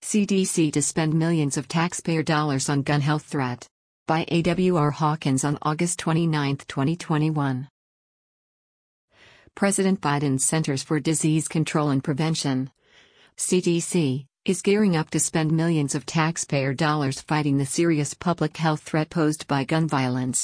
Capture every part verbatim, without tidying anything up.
C D C to spend millions of taxpayer dollars on gun health threat. By A W R Hawkins on August twenty-ninth, twenty twenty-one. President Biden's Centers for Disease Control and Prevention, C D C, is gearing up to spend millions of taxpayer dollars fighting the serious public health threat posed by gun violence.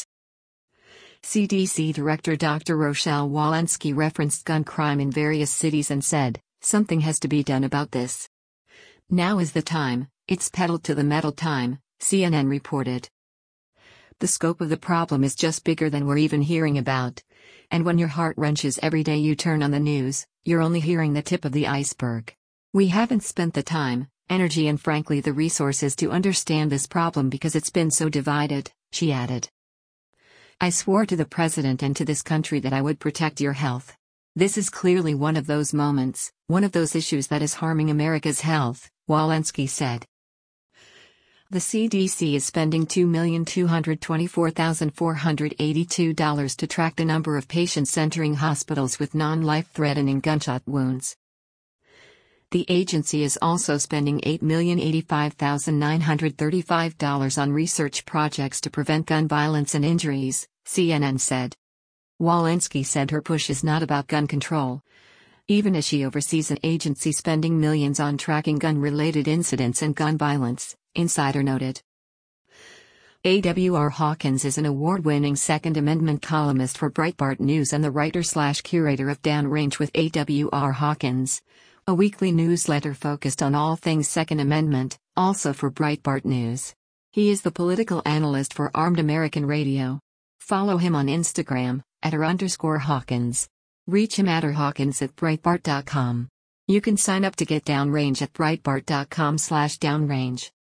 C D C Director Doctor Rochelle Walensky referenced gun crime in various cities and said, "Something has to be done about this. Now is the time, it's pedal to the metal time," C N N reported. The scope of the problem is just bigger than we're even hearing about. And when your heart wrenches every day you turn on the news, you're only hearing the tip of the iceberg. We haven't spent the time, energy and frankly the resources to understand this problem because it's been so divided, she added. "I swore to the president and to this country that I would protect your health. This is clearly one of those moments, one of those issues that is harming America's health," Walensky said. The C D C is spending two million two hundred twenty-four thousand four hundred eighty-two dollars to track the number of patients entering hospitals with non-life-threatening gunshot wounds. The agency is also spending eight million eighty-five thousand nine hundred thirty-five dollars on research projects to prevent gun violence and injuries, C N N said. Walensky said her push is not about gun control, even as she oversees an agency spending millions on tracking gun-related incidents and gun violence, Insider noted. A W R Hawkins is an award-winning Second Amendment columnist for Breitbart News and the writer-slash-curator of Downrange with A W R Hawkins, a weekly newsletter focused on all things Second Amendment, also for Breitbart News. He is the political analyst for Armed American Radio. Follow him on Instagram, at r underscore Hawkins. Reach him at r Hawkins at Breitbart dot com. You can sign up to get Downrange at Breitbart dot com slash Downrange.